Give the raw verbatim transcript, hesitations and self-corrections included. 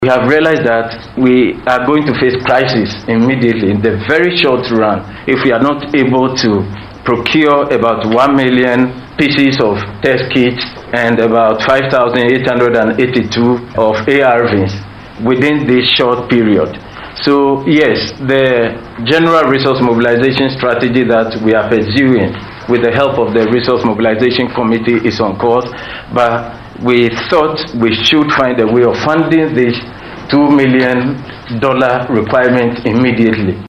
We have realized that we are going to face crisis immediately in the very short run if we are not able to procure about one million pieces of test kits and about five thousand eight hundred eighty-two of A R Vs within this short period. So yes, the general resource mobilization strategy that we are pursuing with the help of the Resource Mobilization Committee is on course, but we thought we should find a way of funding this two million dollar requirement immediately.